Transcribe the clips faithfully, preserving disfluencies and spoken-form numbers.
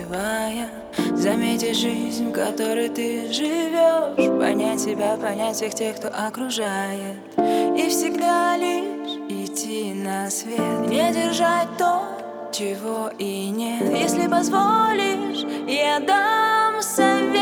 успевая заметить жизнь, в которой ты живешь, понять себя, понять всех тех, кто окружает, и всегда лишь идти на свет, не держать то, чего и нет. Если позволишь, я дам совет.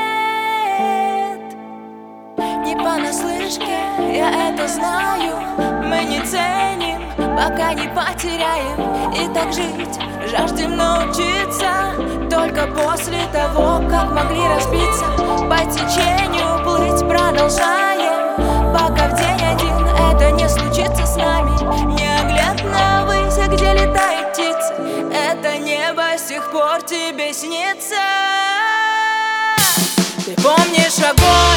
Не понаслышке, я это знаю. Мы не ценим, пока не потеряем. И так жить жаждем научиться только после того, как могли разбиться. По течению плыть продолжаем, пока в день один это не случится с нами. Неоглядно ввысь, где летает птица, это небо с тех пор тебе снится. Ты помнишь огонь?